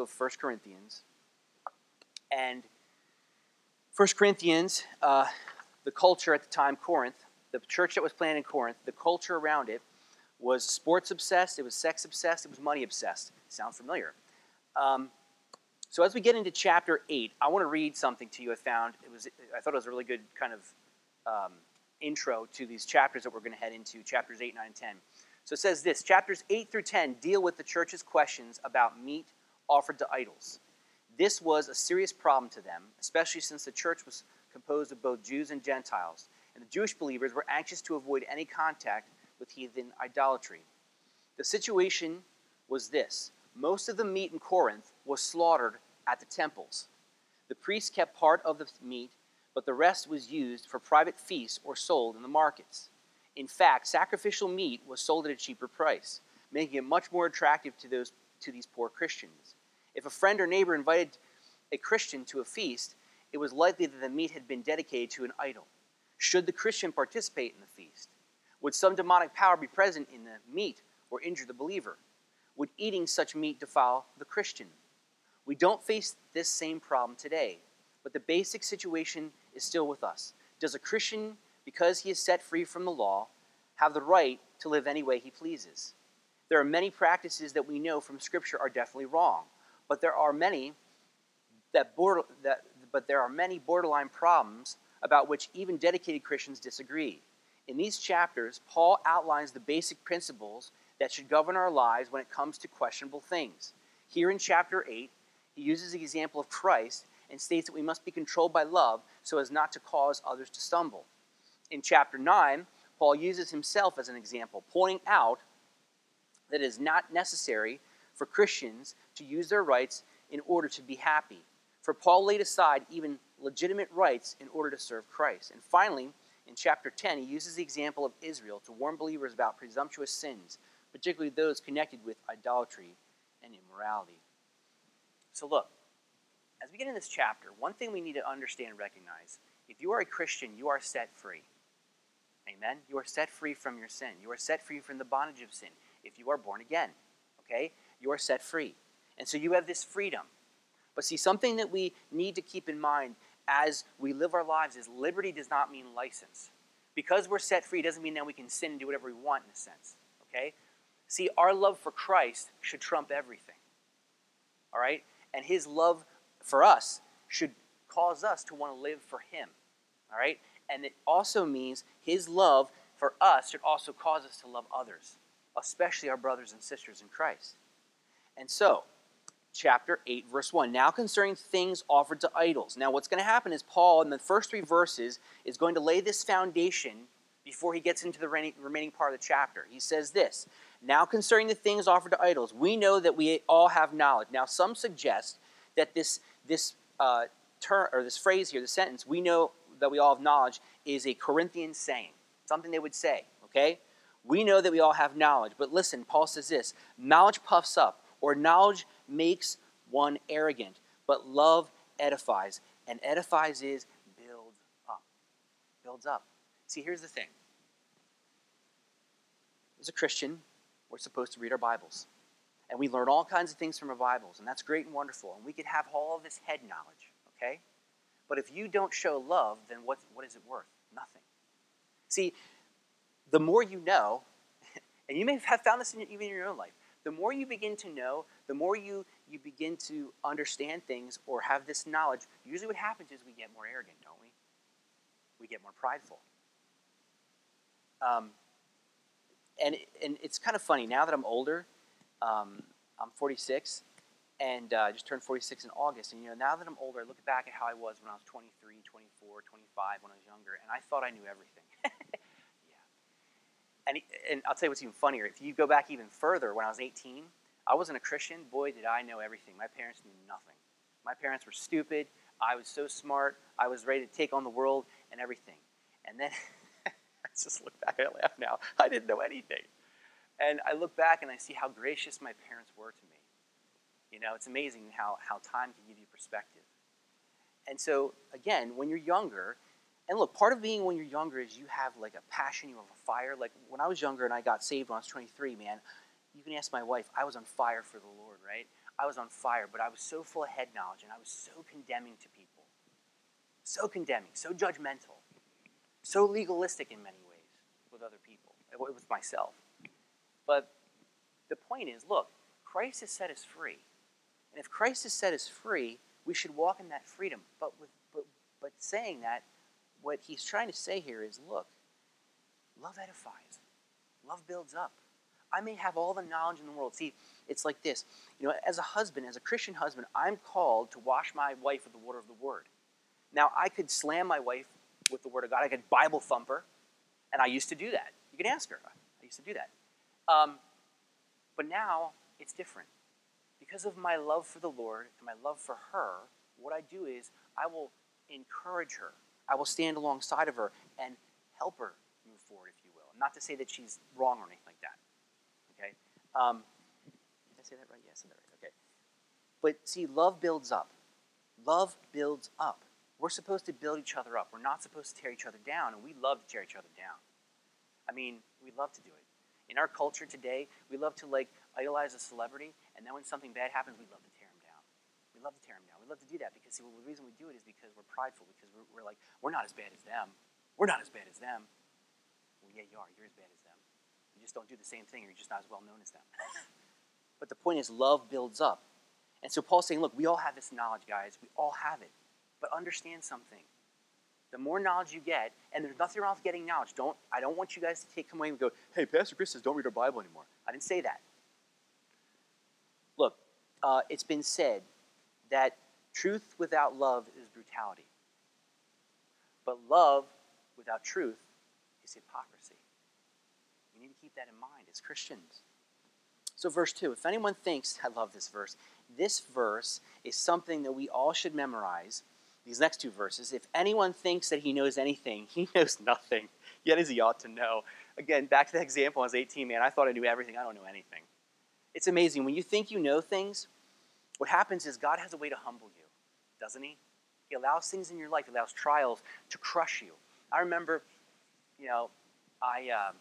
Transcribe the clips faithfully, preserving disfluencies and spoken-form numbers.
of First Corinthians. And First Corinthians, uh, the culture at the time, Corinth, the church that was planted in Corinth, the culture around it was sports obsessed, it was sex obsessed, it was money obsessed. Sounds familiar. Um, so as we get into chapter eight, I want to read something to you I found. It was, I thought it was a really good kind of um, intro to these chapters that we're going to head into, chapters eight, nine, and ten. So it says this, chapters eight through ten deal with the church's questions about meat offered to idols. This was a serious problem to them, especially since the church was composed of both Jews and Gentiles, and the Jewish believers were anxious to avoid any contact with heathen idolatry. The situation was this. Most of the meat in Corinth was slaughtered at the temples. The priests kept part of the meat, but the rest was used for private feasts or sold in the markets. In fact, sacrificial meat was sold at a cheaper price, making it much more attractive to those to these poor Christians. If a friend or neighbor invited a Christian to a feast, it was likely that the meat had been dedicated to an idol. Should the Christian participate in the feast? Would some demonic power be present in the meat or injure the believer? Would eating such meat defile the Christian? We don't face this same problem today, but the basic situation is still with us. Does a Christian, because he is set free from the law, have the right to live any way he pleases? There are many practices that we know from Scripture are definitely wrong, but there are many that border, that but there are many borderline problems about which even dedicated Christians disagree. In these chapters, Paul outlines the basic principles that should govern our lives when it comes to questionable things. Here in chapter eight, he uses the example of Christ and states that we must be controlled by love so as not to cause others to stumble. In chapter nine, Paul uses himself as an example, pointing out that it is not necessary for Christians to use their rights in order to be happy. For Paul laid aside even legitimate rights in order to serve Christ. And finally, in chapter ten, he uses the example of Israel to warn believers about presumptuous sins, particularly those connected with idolatry and immorality. So look, as we get into this chapter, one thing we need to understand and recognize, if you are a Christian, you are set free. Amen? You are set free from your sin. You are set free from the bondage of sin. If you are born again, okay, you are set free. And so you have this freedom. But see, something that we need to keep in mind as we live our lives is liberty does not mean license. Because we're set free doesn't mean that we can sin and do whatever we want in a sense, okay? See, our love for Christ should trump everything, all right? And his love for us should cause us to want to live for him, all right? And it also means his love for us should also cause us to love others, especially our brothers and sisters in Christ. And so, chapter eight, verse one. Now concerning things offered to idols. Now what's going to happen is Paul, in the first three verses, is going to lay this foundation before he gets into the remaining part of the chapter. He says this, now concerning the things offered to idols, we know that we all have knowledge. Now some suggest that this, this uh, term, or this phrase here, the sentence, we know that we all have knowledge, is a Corinthian saying. Something they would say, okay? We know that we all have knowledge. But listen, Paul says this, knowledge puffs up, or knowledge makes one arrogant, but love edifies. And edifies is builds up. Builds up. See, here's the thing. As a Christian, we're supposed to read our Bibles. And we learn all kinds of things from our Bibles, and that's great and wonderful. And we could have all of this head knowledge, okay? But if you don't show love, then what, what is it worth? Nothing. See, the more you know, and you may have found this in, even in your own life, the more you begin to know, the more you, you begin to understand things or have this knowledge, usually what happens is we get more arrogant, don't we? We get more prideful. Um, and, and it's kind of funny, now that I'm older, um, I'm forty-six, and I uh, just turned forty-six in August, and you know, now that I'm older, I look back at how I was when I was twenty-three, twenty-four, twenty-five, when I was younger, and I thought I knew everything. And, and I'll tell you what's even funnier. If you go back even further, when I was eighteen, I wasn't a Christian. Boy, did I know everything. My parents knew nothing. My parents were stupid. I was so smart. I was ready to take on the world and everything. And then I just look back and I laugh now. I didn't know anything. And I look back and I see how gracious my parents were to me. You know, it's amazing how, how time can give you perspective. And so, again, when you're younger, and look, part of being when you're younger is you have like a passion, you have a fire. Like when I was younger and I got saved when I was twenty-three, man, you can ask my wife, I was on fire for the Lord, right? I was on fire, but I was so full of head knowledge, and I was so condemning to people. So condemning, so judgmental, so legalistic in many ways with other people, with myself. But the point is, look, Christ has set us free. And if Christ has set us free, we should walk in that freedom. But, with, but, but saying that, what he's trying to say here is, look, love edifies. Love builds up. I may have all the knowledge in the world. See, it's like this. You know, as a husband, as a Christian husband, I'm called to wash my wife with the water of the Word. Now, I could slam my wife with the Word of God. I could Bible thump her, and I used to do that. You can ask her. I used to do that. Um, but now, it's different. Because of my love for the Lord and my love for her, what I do is I will encourage her. I will stand alongside of her and help her move forward, if you will. Not to say that she's wrong or anything like that. Okay? Um, did I say that right? Yes, I said that right. Okay. But see, love builds up. Love builds up. We're supposed to build each other up. We're not supposed to tear each other down, and we love to tear each other down. I mean, we love to do it. In our culture today, we love to like idolize a celebrity, and then when something bad happens, we love to tear him down. We love to tear him down. We love to do that because see, well, the reason we do it is because we're prideful, because we're, we're like, we're not as bad as them. We're not as bad as them. Well, yeah, you are. You're as bad as them. You just don't do the same thing, or you're just not as well known as them. But the point is, love builds up. And so Paul's saying, look, we all have this knowledge, guys. We all have it. But understand something. The more knowledge you get, and there's nothing wrong with getting knowledge. Don't I don't want you guys to take come away and go, hey, Pastor Chris says don't read our Bible anymore. I didn't say that. Look, uh, it's been said that truth without love is brutality. But love without truth is hypocrisy. We need to keep that in mind as Christians. So verse two, if anyone thinks, I love this verse, this verse is something that we all should memorize. These next two verses, if anyone thinks that he knows anything, he knows nothing, yet as he ought to know. Again, back to that example, I was eighteen, man, I thought I knew everything. I don't know anything. It's amazing. When you think you know things, what happens is God has a way to humble you, doesn't he? He allows things in your life, he allows trials to crush you. I remember, you know, I, um,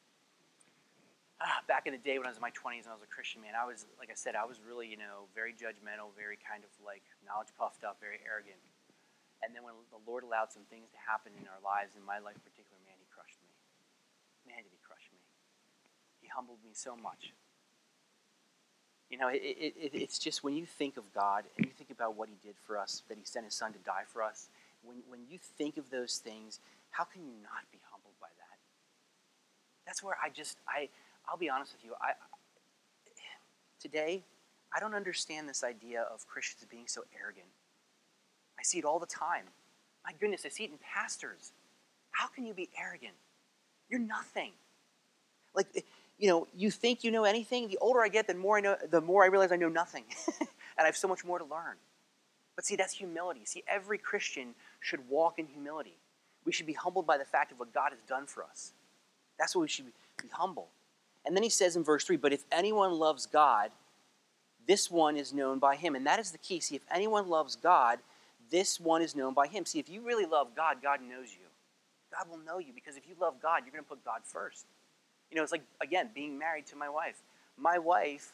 ah, back in the day when I was in my twenties and I was a Christian, man, I was, like I said, I was really, you know, very judgmental, very kind of like knowledge puffed up, very arrogant. And then when the Lord allowed some things to happen in our lives, in my life in particular, man, he crushed me. Man, did he crush me. He humbled me so much. You know, it, it, it, it's just when you think of God and you think about what he did for us, that he sent his son to die for us, when, when you think of those things, how can you not be humbled by that? That's where I just, I, I'll be honest with you, I, today, I don't understand this idea of Christians being so arrogant. I see it all the time. My goodness, I see it in pastors. How can you be arrogant? You're nothing. Like, you know, you think you know anything. The older I get, the more I know, the more I realize I know nothing. And I have so much more to learn. But see, that's humility. See, every Christian should walk in humility. We should be humbled by the fact of what God has done for us. That's what we should be, be humble. And then he says in verse three, but if anyone loves God, this one is known by him. And that is the key. See, if anyone loves God, this one is known by him. See, if you really love God, God knows you. God will know you because if you love God, you're going to put God first. You know, it's like, again, being married to my wife. My wife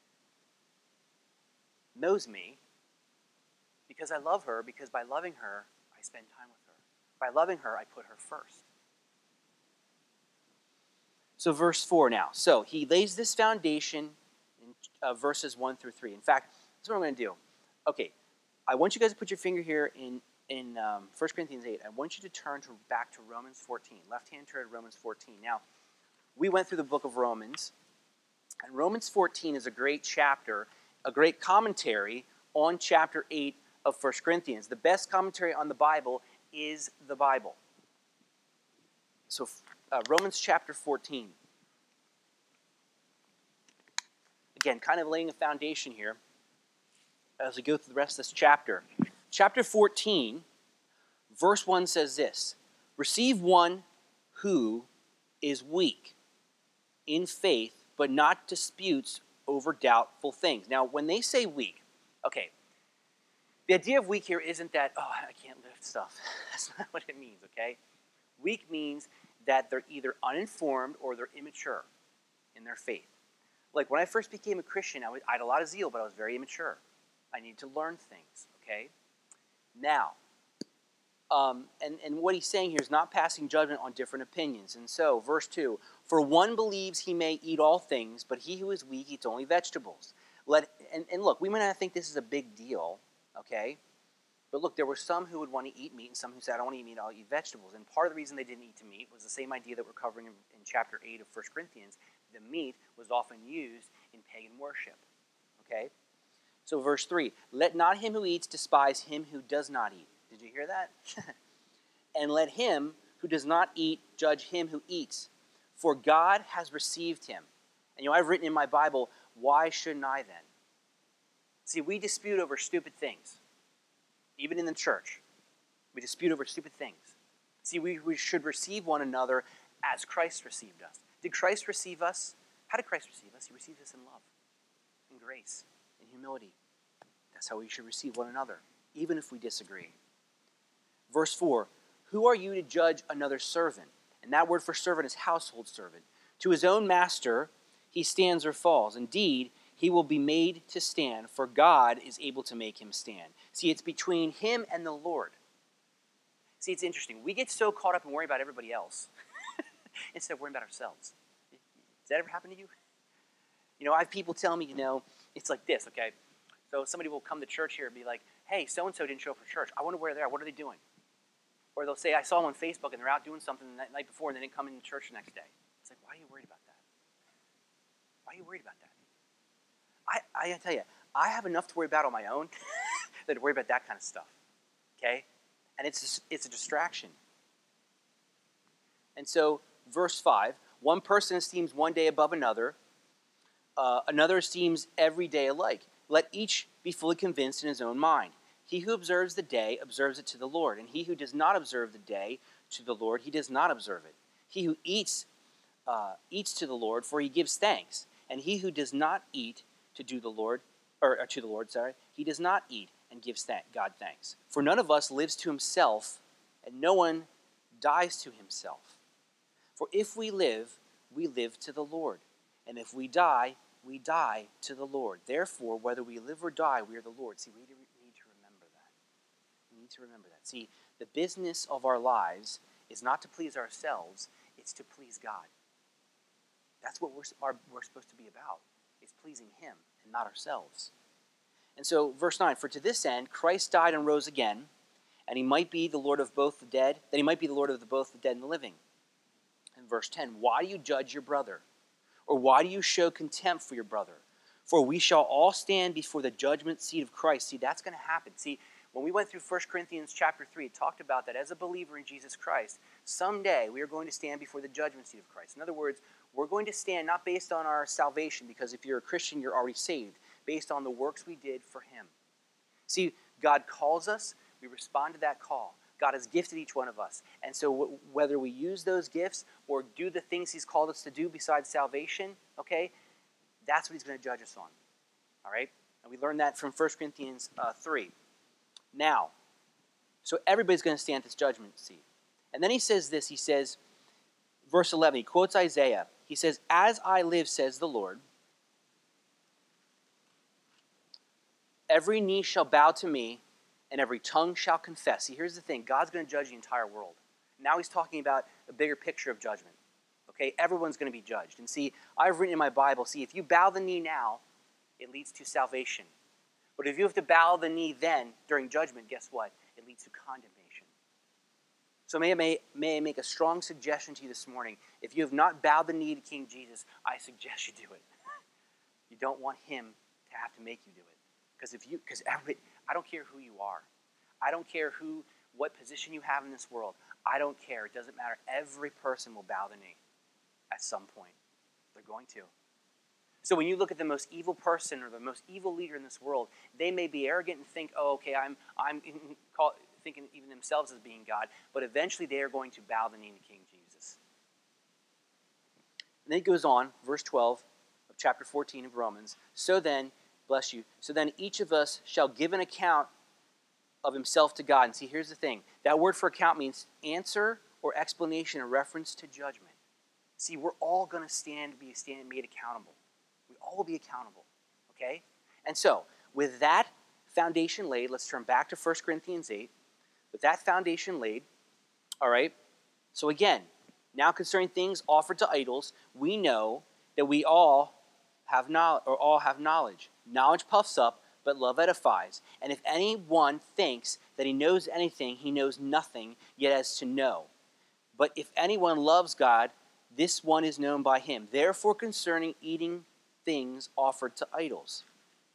knows me because I love her, because by loving her, I spend time with her. By loving her, I put her first. So verse four now. So he lays this foundation in uh, verses one through three. In fact, that's what I'm going to do. Okay. I want you guys to put your finger here in, in um, First Corinthians eight. I want you to turn to, back to Romans fourteen. Left-hand turn to Romans fourteen. Now, we went through the book of Romans, and Romans fourteen is a great chapter, a great commentary on chapter eight of First Corinthians. The best commentary on the Bible is the Bible. So, uh, Romans chapter fourteen. Again, kind of laying a foundation here as we go through the rest of this chapter. Chapter fourteen, verse one says this, receive one who is weak in faith, but not disputes over doubtful things. Now, when they say weak, okay, the idea of weak here isn't that, oh, I can't lift stuff. That's not what it means, okay? Weak means that they're either uninformed or they're immature in their faith. Like when I first became a Christian, I, was, I had a lot of zeal, but I was very immature. I needed to learn things, okay? Now, um, and, and what he's saying here is not passing judgment on different opinions. And so, verse two, for one believes he may eat all things, but he who is weak eats only vegetables. Let and, and look, we might not think this is a big deal, okay? But look, there were some who would want to eat meat and some who said, I don't want to eat meat, I'll eat vegetables. And part of the reason they didn't eat meat was the same idea that we're covering in, in chapter eight of First Corinthians. The meat was often used in pagan worship, okay? So verse three, let not him who eats despise him who does not eat. Did you hear that? And let him who does not eat judge him who eats, for God has received him. And you know, I've written in my Bible, why shouldn't I then? See, we dispute over stupid things. Even in the church, we dispute over stupid things. See, we, we should receive one another as Christ received us. Did Christ receive us? How did Christ receive us? He received us in love, in grace, in humility. That's how we should receive one another, even if we disagree. Verse four, who are you to judge another servant? And that word for servant is household servant. To his own master he stands or falls. Indeed, he will be made to stand, for God is able to make him stand. See, it's between him and the Lord. See, it's interesting. We get so caught up in worrying about everybody else instead of worrying about ourselves. Does that ever happen to you? You know, I have people tell me, you know, it's like this, okay? So somebody will come to church here and be like, hey, so-and-so didn't show up for church. I wonder where they're at. What are they doing? Or they'll say, I saw them on Facebook and they're out doing something the night before and they didn't come into church the next day. It's like, why are you worried about that? Why are you worried about that? I, I gotta tell you, I have enough to worry about on my own than to worry about that kind of stuff, okay? And it's it's a distraction. And so, verse five, one person esteems one day above another, uh, another esteems every day alike. Let each be fully convinced in his own mind. He who observes the day observes it to the Lord, and he who does not observe the day to the Lord, he does not observe it. He who eats, uh, eats to the Lord, for he gives thanks, and he who does not eat to do the Lord, or, or to the Lord, sorry, he does not eat and gives thank, God thanks. For none of us lives to himself, and no one dies to himself. For if we live, we live to the Lord, and if we die, we die to the Lord. Therefore, whether we live or die, we are the Lord. See, we need to remember that. We need to remember that. See, the business of our lives is not to please ourselves, it's to please God. That's what we're, our, we're supposed to be about. It's pleasing him and not ourselves. And so, verse nine, for to this end, Christ died and rose again, and he might be the Lord of both the dead, that he might be the Lord of the, both the dead and the living. And verse ten, why do you judge your brother? Or why do you show contempt for your brother? For we shall all stand before the judgment seat of Christ. See, that's going to happen. See, when we went through First Corinthians chapter three, it talked about that as a believer in Jesus Christ, someday we are going to stand before the judgment seat of Christ. In other words, we're going to stand not based on our salvation, because if you're a Christian, you're already saved, based on the works we did for him. See, God calls us, we respond to that call. God has gifted each one of us. And so w- whether we use those gifts or do the things he's called us to do besides salvation, okay, that's what he's going to judge us on. All right? And we learned that from First Corinthians uh, three. Now, so everybody's going to stand at this judgment seat. And then he says this, he says, verse eleven, he quotes Isaiah. He says, as I live, says the Lord, every knee shall bow to me, and every tongue shall confess. See, here's the thing. God's going to judge the entire world. Now he's talking about a bigger picture of judgment. Okay, everyone's going to be judged. And see, I've written in my Bible, see, if you bow the knee now, it leads to salvation. But if you have to bow the knee then, during judgment, guess what? It leads to condemnation. So may I, may, may I make a strong suggestion to you this morning. If you have not bowed the knee to King Jesus, I suggest you do it. You don't want him to have to make you do it. Because if you, because every, I don't care who you are. I don't care who, what position you have in this world. I don't care. It doesn't matter. Every person will bow the knee at some point. They're going to. So when you look at the most evil person or the most evil leader in this world, they may be arrogant and think, oh, okay, I'm, I'm call, thinking even themselves as being God, but eventually they are going to bow the knee to King Jesus. And then it goes on, verse twelve of chapter fourteen of Romans. So then, bless you, so then each of us shall give an account of himself to God. And see, here's the thing. That word for account means answer or explanation in reference to judgment. See, we're all going to stand, be stand, made accountable. We all will be accountable, okay? And so, with that foundation laid, let's turn back to First Corinthians eight. With that foundation laid, all right, so again, now concerning things offered to idols, we know that we all have knowledge, or all have knowledge. Knowledge puffs up, but love edifies. And if anyone thinks that he knows anything, he knows nothing, yet as to know. But if anyone loves God, this one is known by him. Therefore, concerning eating things offered to idols,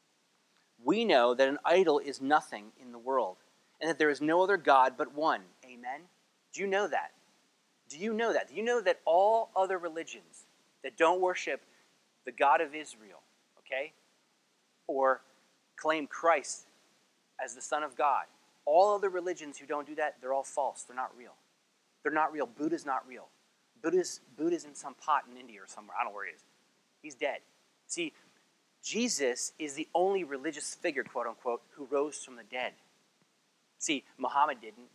we know that an idol is nothing in the world, and that there is no other God but one. Amen? Do you know that? Do you know that? Do you know that all other religions that don't worship the God of Israel, okay, or claim Christ as the Son of God, all other religions who don't do that, they're all false. They're not real. They're not real. Buddha's not real. Buddha's, Buddha's in some pot in India or somewhere. I don't know where he is. He's dead. See, Jesus is the only religious figure, quote unquote, who rose from the dead. See, Muhammad didn't.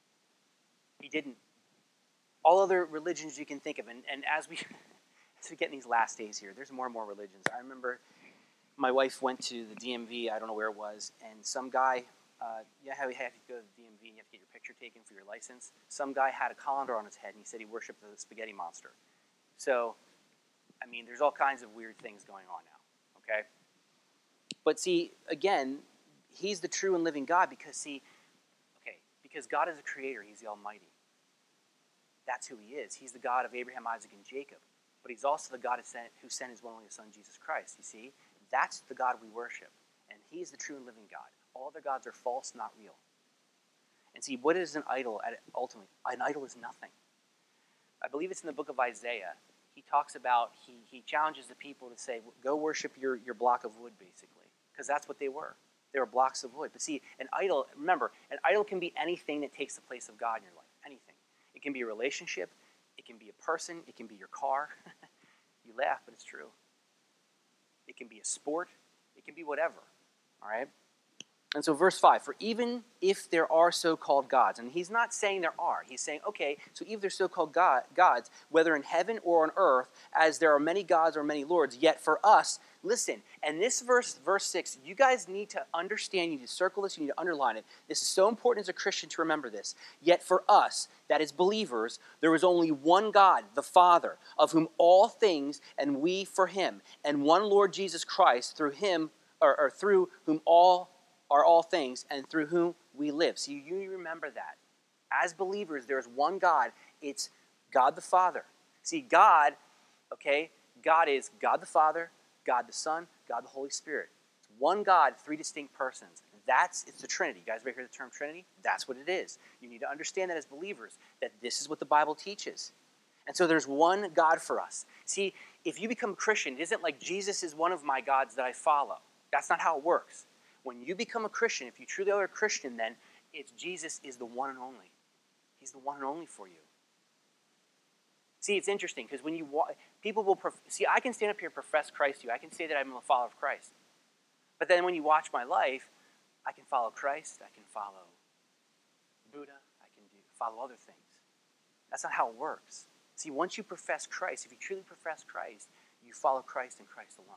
He didn't. All other religions you can think of, and, and as we as we get in these last days here, there's more and more religions. I remember my wife went to the D M V, I don't know where it was, and some guy, uh, you know how you have to go to the D M V and you have to get your picture taken for your license? Some guy had a colander on his head, and he said he worshipped the spaghetti monster. So, I mean, there's all kinds of weird things going on now, okay? But see, again, he's the true and living God because, see, okay, because God is a creator. He's the Almighty. That's who he is. He's the God of Abraham, Isaac, and Jacob. But he's also the God who sent, who sent his one and only Son, Jesus Christ, you see? That's the God we worship. And he is the true and living God. All other gods are false, not real. And see, what is an idol ultimately? An idol is nothing. I believe it's in the book of Isaiah. He talks about, he, he challenges the people to say, go worship your, your block of wood, basically. Because that's what they were. They were blocks of wood. But see, an idol, remember, an idol can be anything that takes the place of God in your life. Anything. It can be a relationship. It can be a person. It can be your car. You laugh, but it's true. It can be a sport. It can be whatever. All right? And so verse five, for even if there are so-called gods, and he's not saying there are. He's saying, okay, so even there's so-called God, gods, whether in heaven or on earth, as there are many gods or many lords, yet for us, listen, and this verse, verse six, you guys need to understand, you need to circle this, you need to underline it. This is so important as a Christian to remember this. Yet for us, that is believers, there is only one God, the Father, of whom all things, and we for him, and one Lord Jesus Christ, through him, or, or through whom all are all things, and through whom we live. So you, you remember that. As believers, there is one God. It's God the Father. See, God, okay, God is God the Father, God the Son, God the Holy Spirit. It's one God, three distinct persons. That's, it's the Trinity. You guys ever hear the term Trinity? That's what it is. You need to understand that as believers, that this is what the Bible teaches. And so there's one God for us. See, if you become a Christian, it isn't like Jesus is one of my gods that I follow. That's not how it works. When you become a Christian, if you truly are a Christian, then it's Jesus is the one and only. He's the one and only for you. See, it's interesting because when you wa- people will prof- see, I can stand up here and profess Christ to you. I can say that I'm a follower of Christ. But then when you watch my life, I can follow Christ. I can follow Buddha. I can do follow other things. That's not how it works. See, once you profess Christ, if you truly profess Christ, you follow Christ and Christ alone.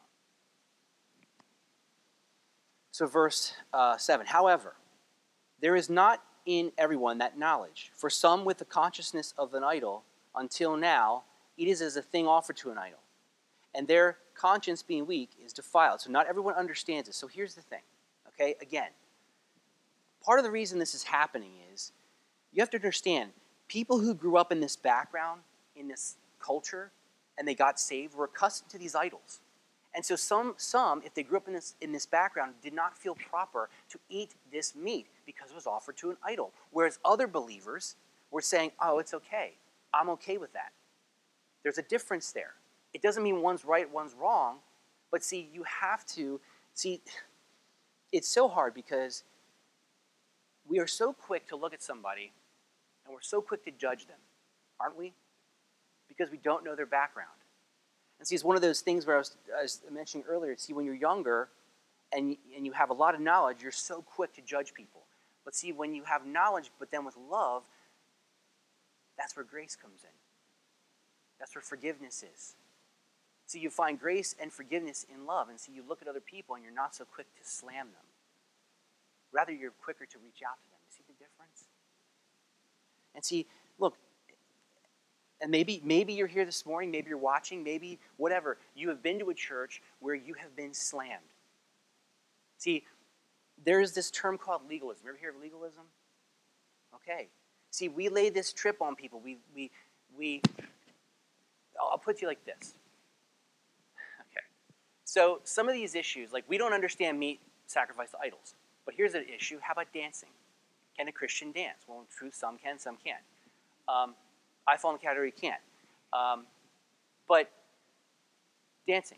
So verse uh, seven, however, there is not in everyone that knowledge. For some with the consciousness of an idol, until now, it is as a thing offered to an idol. And their conscience being weak is defiled. So not everyone understands it. So here's the thing, okay? Again, part of the reason this is happening is you have to understand, people who grew up in this background, in this culture, and they got saved were accustomed to these idols. And so some, some, if they grew up in this, in this background, did not feel proper to eat this meat because it was offered to an idol. Whereas other believers were saying, oh, it's okay. I'm okay with that. There's a difference there. It doesn't mean one's right, one's wrong. But see, you have to, see, it's so hard because we are so quick to look at somebody and we're so quick to judge them, aren't we? Because we don't know their background. And see, it's one of those things where I was, I was mentioning earlier, see, when you're younger and you, and you have a lot of knowledge, you're so quick to judge people. But see, when you have knowledge, but then with love, that's where grace comes in. That's where forgiveness is. See, you find grace and forgiveness in love. And so you look at other people and you're not so quick to slam them. Rather, you're quicker to reach out to them. You see the difference? And see, look, and maybe, maybe you're here this morning, maybe you're watching, maybe whatever. You have been to a church where you have been slammed. See, there's this term called legalism. You ever hear of legalism? Okay. See, we lay this trip on people. We, we, we, I'll put it to you like this. Okay. So some of these issues, like we don't understand meat sacrificed to idols. But here's an issue. How about dancing? Can a Christian dance? Well, in truth, some can, some can't. Um, I fall in the category can't. Um, but dancing.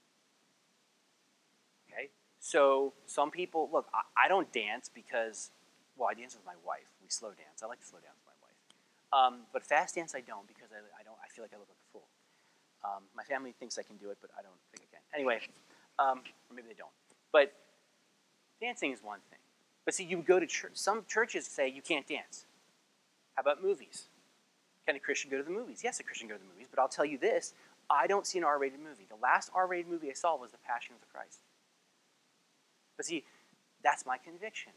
Okay? So some people, look, I, I don't dance because, well, I dance with my wife. We slow dance. I like to slow dance with my wife. Um, but fast dance I don't because I, I don't. I feel like I look like a fool. Um, my family thinks I can do it, but I don't think I can. Anyway, um, or maybe they don't. But dancing is one thing. But see, you go to church. Some churches say you can't dance. How about movies? Can a Christian go to the movies? Yes, a Christian can go to the movies. But I'll tell you this, I don't see an R-rated movie. The last R-rated movie I saw was The Passion of the Christ. But see, that's my conviction.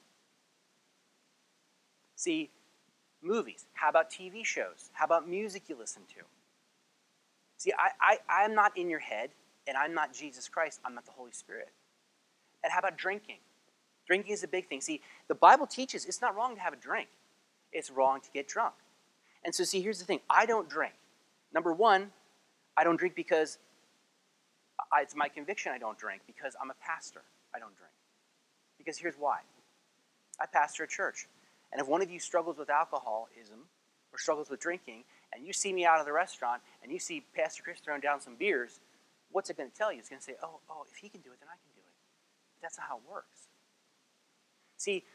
See, movies. How about T V shows? How about music you listen to? See, I, I, I'm not in your head, and I'm not Jesus Christ. I'm not the Holy Spirit. And how about drinking? Drinking is a big thing. See, the Bible teaches it's not wrong to have a drink. It's wrong to get drunk. And so, see, here's the thing. I don't drink. Number one, I don't drink because I, it's my conviction I don't drink because I'm a pastor. I don't drink. Because here's why. I pastor a church. And if one of you struggles with alcoholism or struggles with drinking, and you see me out of the restaurant and you see Pastor Chris throwing down some beers, what's it going to tell you? It's going to say, oh, oh, if he can do it, then I can do it. That's not how it works. See,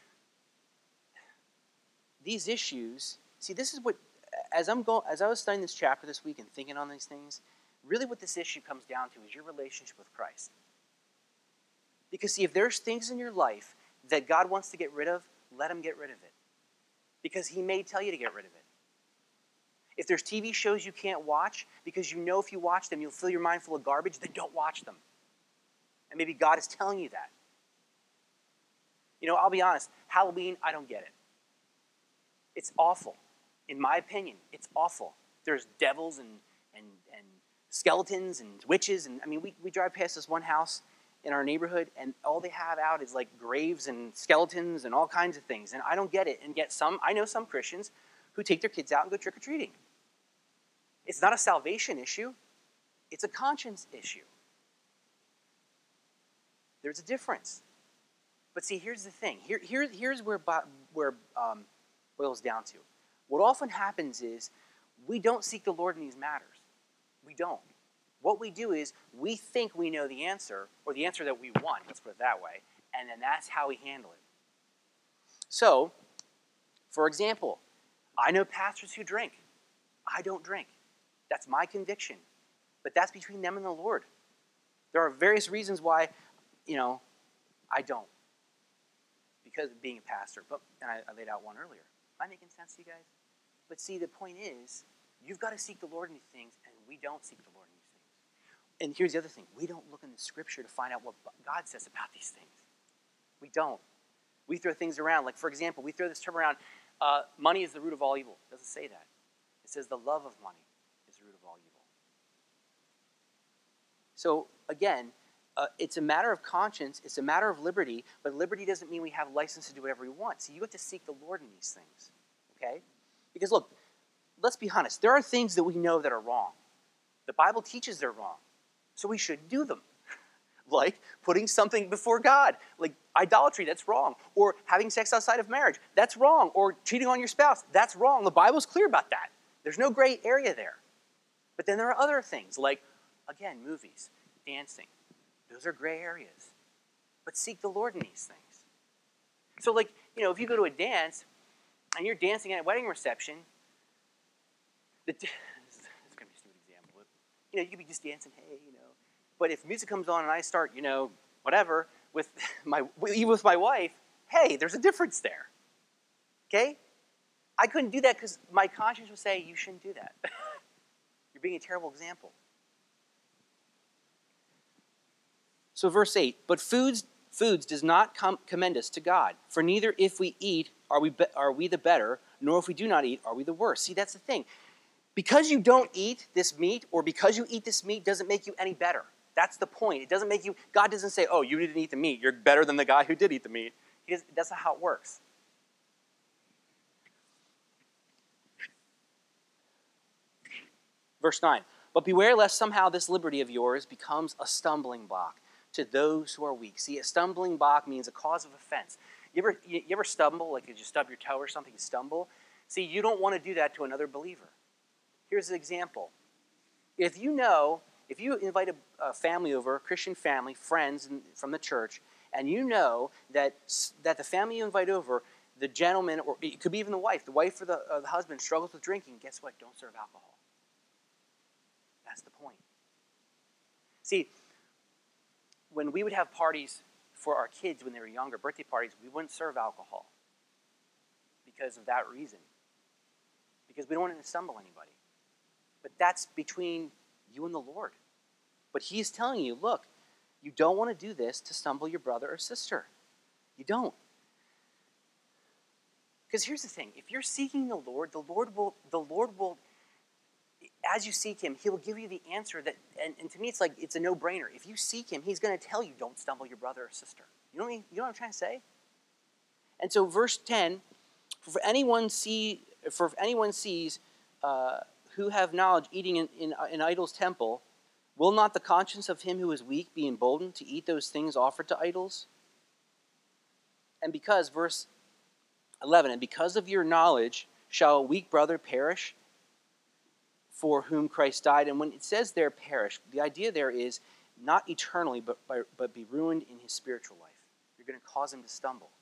these issues, see, this is what, as I'm going, as I was studying this chapter this week and thinking on these things, really what this issue comes down to is your relationship with Christ. Because see, if there's things in your life that God wants to get rid of, let him get rid of it. Because he may tell you to get rid of it. If there's T V shows you can't watch, because you know if you watch them, you'll fill your mind full of garbage, then don't watch them. And maybe God is telling you that. You know, I'll be honest, Halloween, I don't get it. It's awful. In my opinion, it's awful. There's devils and, and, and skeletons and witches. And I mean, we, we drive past this one house in our neighborhood, and all they have out is like graves and skeletons and all kinds of things. And I don't get it. And yet some, I know some Christians who take their kids out and go trick-or-treating. It's not a salvation issue. It's a conscience issue. There's a difference. But see, here's the thing. Here, here, here's where, where um, boils down to. What often happens is we don't seek the Lord in these matters. We don't. What we do is we think we know the answer, or the answer that we want, let's put it that way, and then that's how we handle it. So, for example, I know pastors who drink. I don't drink. That's my conviction. But that's between them and the Lord. There are various reasons why, you know, I don't. Because of being a pastor. But and I, I laid out one earlier. Am I making sense to you guys? But see, the point is, you've got to seek the Lord in these things, and we don't seek the Lord in these things. And here's the other thing. We don't look in the Scripture to find out what God says about these things. We don't. We throw things around. Like, for example, we throw this term around, uh, money is the root of all evil. It doesn't say that. It says the love of money is the root of all evil. So, again, uh, it's a matter of conscience. It's a matter of liberty. But liberty doesn't mean we have license to do whatever we want. So you have to seek the Lord in these things. Okay? Because, look, let's be honest. There are things that we know that are wrong. The Bible teaches they're wrong. So we shouldn't do them. Like putting something before God. Like idolatry, that's wrong. Or having sex outside of marriage, that's wrong. Or cheating on your spouse, that's wrong. The Bible's clear about that. There's no gray area there. But then there are other things like, again, movies, dancing. Those are gray areas. But seek the Lord in these things. So like, you know, if you go to a dance and you're dancing at a wedding reception, the, this is going to be a stupid example. But, you know, you could be just dancing, hey, you know. But if music comes on and I start, you know, whatever, with my, even with my wife, hey, there's a difference there. Okay? I couldn't do that because my conscience would say, you shouldn't do that. You're being a terrible example. So verse eight, but foods foods does not com- commend us to God, for neither if we eat are we be- are we the better, nor if we do not eat are we the worse. See, that's the thing. Because you don't eat this meat, or because you eat this meat, doesn't make you any better. That's the point. It doesn't make you, God doesn't say, oh, you didn't eat the meat, you're better than the guy who did eat the meat. He does, that's not how it works. Verse nine, but beware lest somehow this liberty of yours becomes a stumbling block to those who are weak. See, a stumbling block means a cause of offense. You ever, you, you ever stumble, like you just stub your toe or something, you stumble? See, you don't want to do that to another believer. Here's an example. If you know, if you invite a, a family over, a Christian family, friends in, from the church, and you know that, that the family you invite over, the gentleman, or it could be even the wife, the wife or the, or the husband struggles with drinking, guess what? Don't serve alcohol. That's the point. See, when we would have parties for our kids when they were younger, birthday parties, we wouldn't serve alcohol because of that reason. Because we don't want to stumble anybody. But that's between you and the Lord. But he's telling you, look, you don't want to do this to stumble your brother or sister. You don't. Because here's the thing. If you're seeking the Lord, the Lord will, the Lord will, as you seek him, he will give you the answer that, and, and to me it's like, it's a no-brainer. If you seek him, he's going to tell you, don't stumble your brother or sister. You know, what, you know what I'm trying to say? And so verse ten, for anyone see, for if anyone sees uh, who have knowledge eating in, in, in idol's temple, will not the conscience of him who is weak be emboldened to eat those things offered to idols? And because, verse eleven, and because of your knowledge shall a weak brother perish for whom Christ died. And when it says there perish, the idea there is not eternally, but, but be ruined in his spiritual life. You're going to cause him to stumble.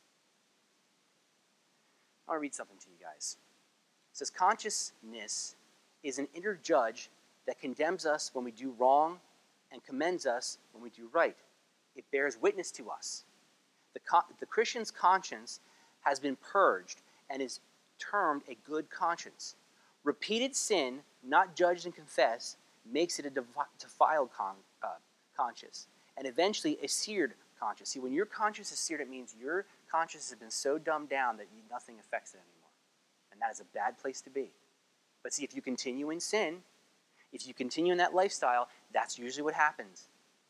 I want to read something to you guys. It says, consciousness is an inner judge that condemns us when we do wrong and commends us when we do right. It bears witness to us. The, co- the Christian's conscience has been purged and is termed a good conscience. Repeated sin, not judged and confessed, makes it a defiled con- uh, conscience, and eventually a seared conscience. See, when your conscience is seared, it means your conscience has been so dumbed down that you, nothing affects it anymore. And that is a bad place to be. But see, if you continue in sin, if you continue in that lifestyle, that's usually what happens.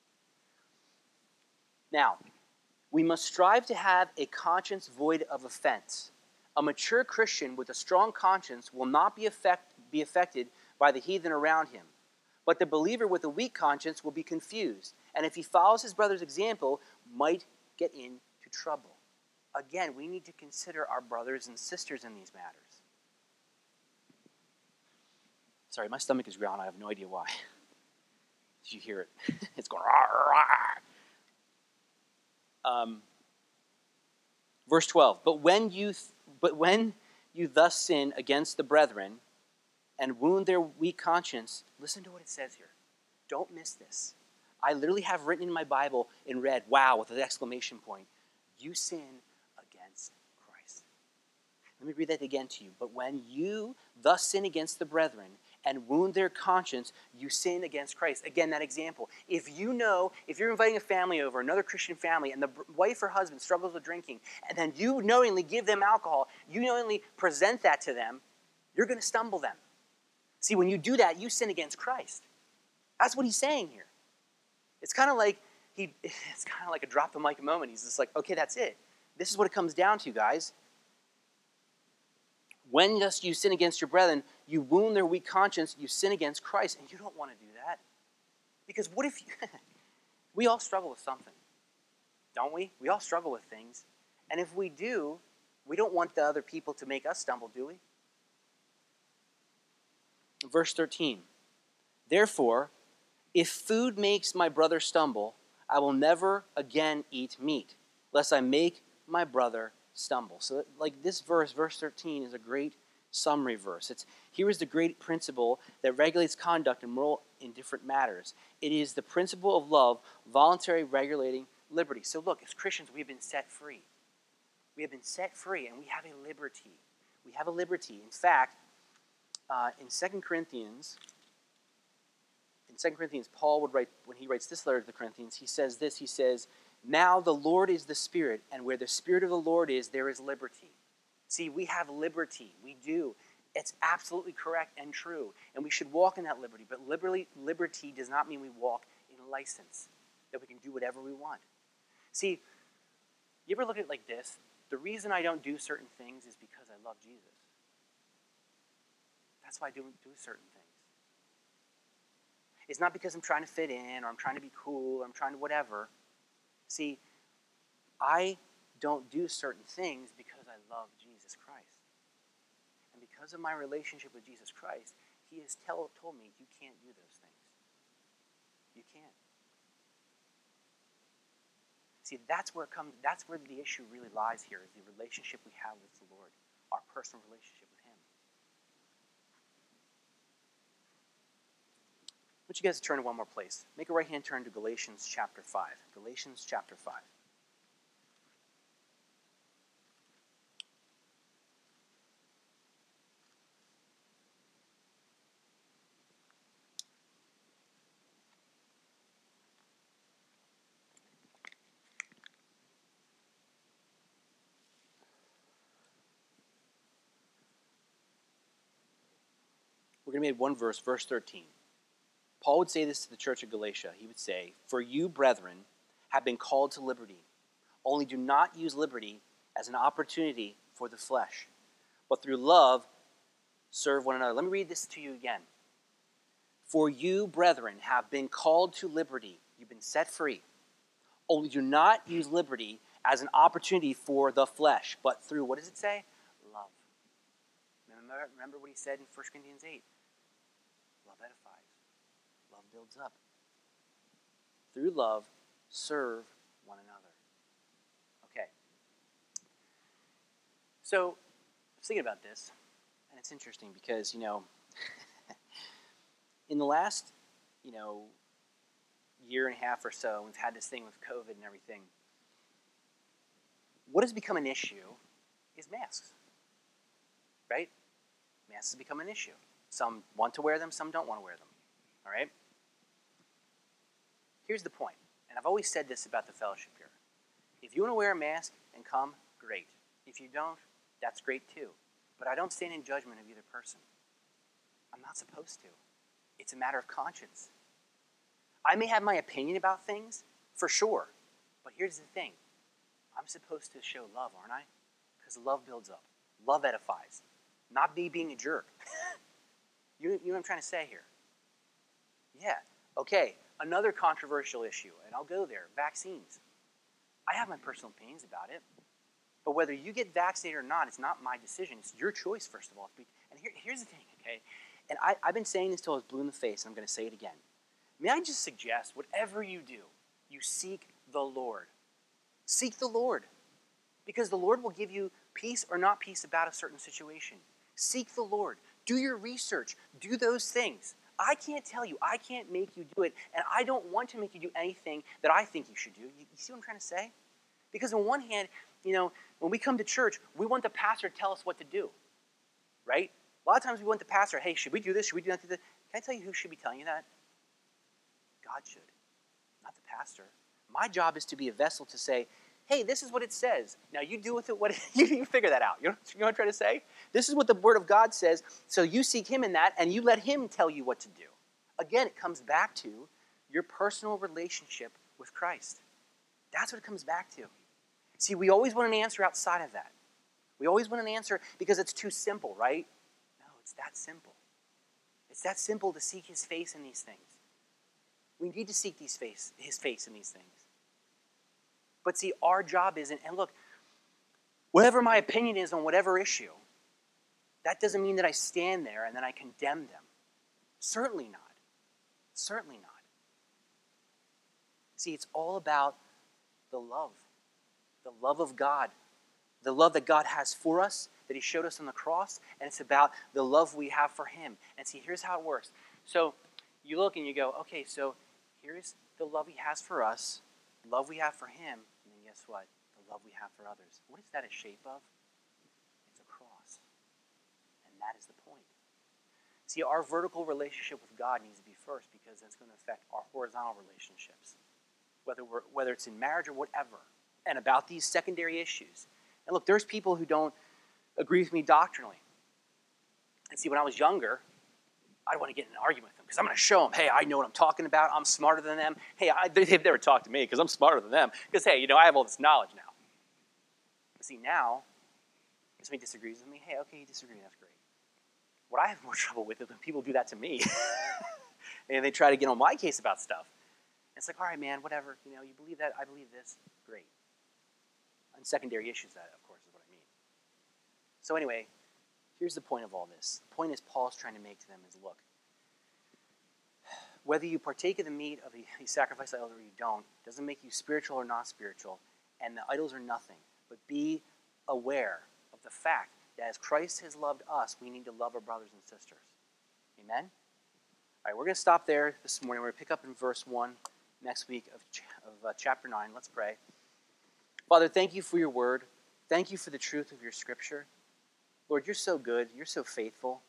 Now, we must strive to have a conscience void of offense. A mature Christian with a strong conscience will not be, affect, be affected by the heathen around him. But the believer with a weak conscience will be confused, and if he follows his brother's example, might get into trouble. Again, we need to consider our brothers and sisters in these matters. Sorry, my stomach is growling. I have no idea why. Did you hear it? It's going rah, rah. Um, verse twelve. But when you, th- but when you thus sin against the brethren and wound their weak conscience, listen to what it says here. Don't miss this. I literally have written in my Bible in red, wow, with an exclamation point. You sin against Christ. Let me read that again to you. But when you thus sin against the brethren and wound their conscience, you sin against Christ. Again, that example. If you know, if you're inviting a family over, another Christian family, and the wife or husband struggles with drinking, and then you knowingly give them alcohol, you knowingly present that to them, you're going to stumble them. See, when you do that, you sin against Christ. That's what he's saying here. It's kind of like he. It's kind of like a drop the mic moment. He's just like, okay, that's it. This is what it comes down to, guys. When thus you sin against your brethren, you wound their weak conscience, you sin against Christ, and you don't want to do that. Because what if you... we all struggle with something, don't we? We all struggle with things. And if we do, we don't want the other people to make us stumble, do we? Verse thirteen. Therefore, if food makes my brother stumble, I will never again eat meat, lest I make my brother stumble. So like this verse, verse thirteen, is a great summary verse. It's here is the great principle that regulates conduct and moral in different matters. It is the principle of love, voluntary regulating liberty. So look, as Christians, we have been set free. We have been set free, and we have a liberty. We have a liberty. In fact, uh, in Second Corinthians, in In Second Corinthians, Paul would write, when he writes this letter to the Corinthians, he says this, he says, now the Lord is the Spirit, and where the Spirit of the Lord is, there is liberty. See, we have liberty. We do. It's absolutely correct and true, and we should walk in that liberty. But liberty, liberty does not mean we walk in license, that we can do whatever we want. See, you ever look at it like this? The reason I don't do certain things is because I love Jesus. That's why I don't do certain things. It's not because I'm trying to fit in, or I'm trying to be cool, or I'm trying to whatever. See, I don't do certain things because I love Jesus Christ. And because of my relationship with Jesus Christ, he has tell, told me, you can't do those things. You can't. See, that's where it comes, that's where the issue really lies here, is the relationship we have with the Lord, our personal relationship with him. I want you guys to turn to one more place. Make a right-hand turn to Galatians chapter five. Galatians chapter five. We're going to read one verse, verse thirteen. Paul would say this to the church of Galatia. He would say, for you, brethren, have been called to liberty. Only do not use liberty as an opportunity for the flesh, but through love serve one another. Let me read this to you again. For you, brethren, have been called to liberty. You've been set free. Only do not use liberty as an opportunity for the flesh, but through, what does it say? Love. Remember, remember what he said in First Corinthians eight. Love edifies. Love builds up. Through love, serve one another. Okay. So, I was thinking about this, and it's interesting because, you know, in the last, you know, year and a half or so, we've had this thing with COVID and everything. What has become an issue is masks, right? Masks have become an issue. Some want to wear them, some don't want to wear them, all right? Here's the point, and I've always said this about the fellowship here. If you want to wear a mask and come, great. If you don't, that's great too. But I don't stand in judgment of either person. I'm not supposed to. It's a matter of conscience. I may have my opinion about things, for sure, but here's the thing. I'm supposed to show love, aren't I? Because love builds up. Love edifies. Not me being a jerk. you, you know what I'm trying to say here? Yeah. Okay, another controversial issue, and I'll go there, vaccines. I have my personal opinions about it, but whether you get vaccinated or not, it's not my decision. It's your choice, first of all. And here, here's the thing, okay? And I, I've been saying this till I was blue in the face, and I'm going to say it again. May I just suggest, whatever you do, you seek the Lord. Seek the Lord, because the Lord will give you peace or not peace about a certain situation. Seek the Lord. Do your research. Do those things. I can't tell you. I can't make you do it, and I don't want to make you do anything that I think you should do. You, you see what I'm trying to say? Because on one hand, you know, when we come to church, we want the pastor to tell us what to do, right? A lot of times we want the pastor, hey, should we do this? Should we do that? Can I tell you who should be telling you that? God should, not the pastor. My job is to be a vessel to say, hey, this is what it says. Now you do with it what you, you figure that out. You know, you know what I'm trying to say? This is what the Word of God says, so you seek Him in that, and you let Him tell you what to do. Again, it comes back to your personal relationship with Christ. That's what it comes back to. See, we always want an answer outside of that. We always want an answer because it's too simple, right? No, it's that simple. It's that simple to seek His face in these things. We need to seek these face, His face in these things. But see, our job isn't, and look, whatever my opinion is on whatever issue, that doesn't mean that I stand there and then I condemn them. Certainly not. Certainly not. See, it's all about the love. The love of God. The love that God has for us, that He showed us on the cross, and it's about the love we have for Him. And see, here's how it works. So you look and you go, okay, so here's the love He has for us, love we have for Him, and then guess what? The love we have for others. What is that a shape of? It's a cross. And that is the point. See, our vertical relationship with God needs to be first because that's going to affect our horizontal relationships, whether we're, whether it's in marriage or whatever, and about these secondary issues. And look, there's people who don't agree with me doctrinally. And see, when I was younger, I don't want to get in an argument with them because I'm going to show them, hey, I know what I'm talking about. I'm smarter than them. Hey, I, they've never talked to me because I'm smarter than them. Because, hey, you know, I have all this knowledge now. But see, now, if somebody disagrees with me, hey, okay, you disagree, that's great. What I have more trouble with is when people do that to me. And they try to get on my case about stuff. And it's like, all right, man, whatever. You know, you believe that, I believe this. Great. And secondary issues, that, of course, is what I mean. So anyway, here's the point of all this. The point is Paul's trying to make to them is, look, whether you partake of the meat of the, the sacrifice idol or you don't, doesn't make you spiritual or not spiritual, and the idols are nothing. But be aware of the fact that as Christ has loved us, we need to love our brothers and sisters. Amen? All right, we're going to stop there this morning. We're going to pick up in verse one next week of, ch- of uh, chapter nine. Let's pray. Father, thank you for your word. Thank you for the truth of your scripture. Lord, you're so good. You're so faithful.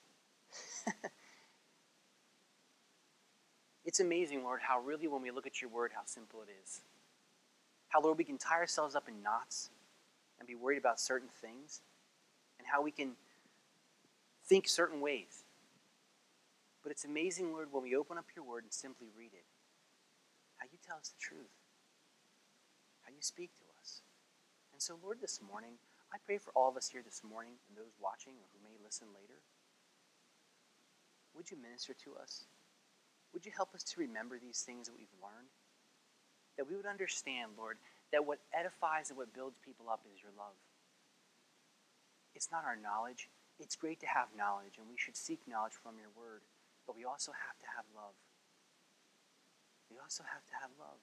It's amazing, Lord, how really when we look at your word, how simple it is. How, Lord, we can tie ourselves up in knots and be worried about certain things, and how we can think certain ways. But it's amazing, Lord, when we open up your word and simply read it, how you tell us the truth, how you speak to us. And so, Lord, this morning, I pray for all of us here this morning and those watching or who may listen later. Would you minister to us? Would you help us to remember these things that we've learned? That we would understand, Lord, that what edifies and what builds people up is your love. It's not our knowledge. It's great to have knowledge, and we should seek knowledge from your word. But we also have to have love. We also have to have love.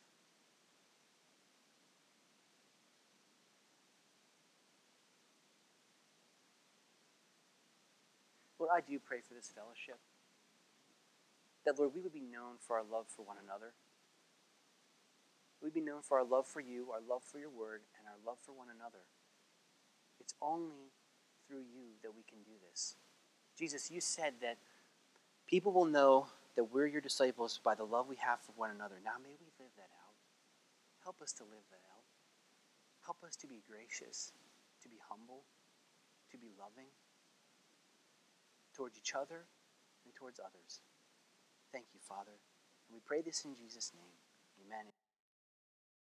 Lord, I do pray for this fellowship. That, Lord, we would be known for our love for one another. We'd be known for our love for you, our love for your word, and our love for one another. It's only through you that we can do this. Jesus, you said that people will know that we're your disciples by the love we have for one another. Now may we live that out. Help us to live that out. Help us to be gracious, to be humble, to be loving towards each other and towards others. Thank you, Father. And we pray this in Jesus' name. Amen.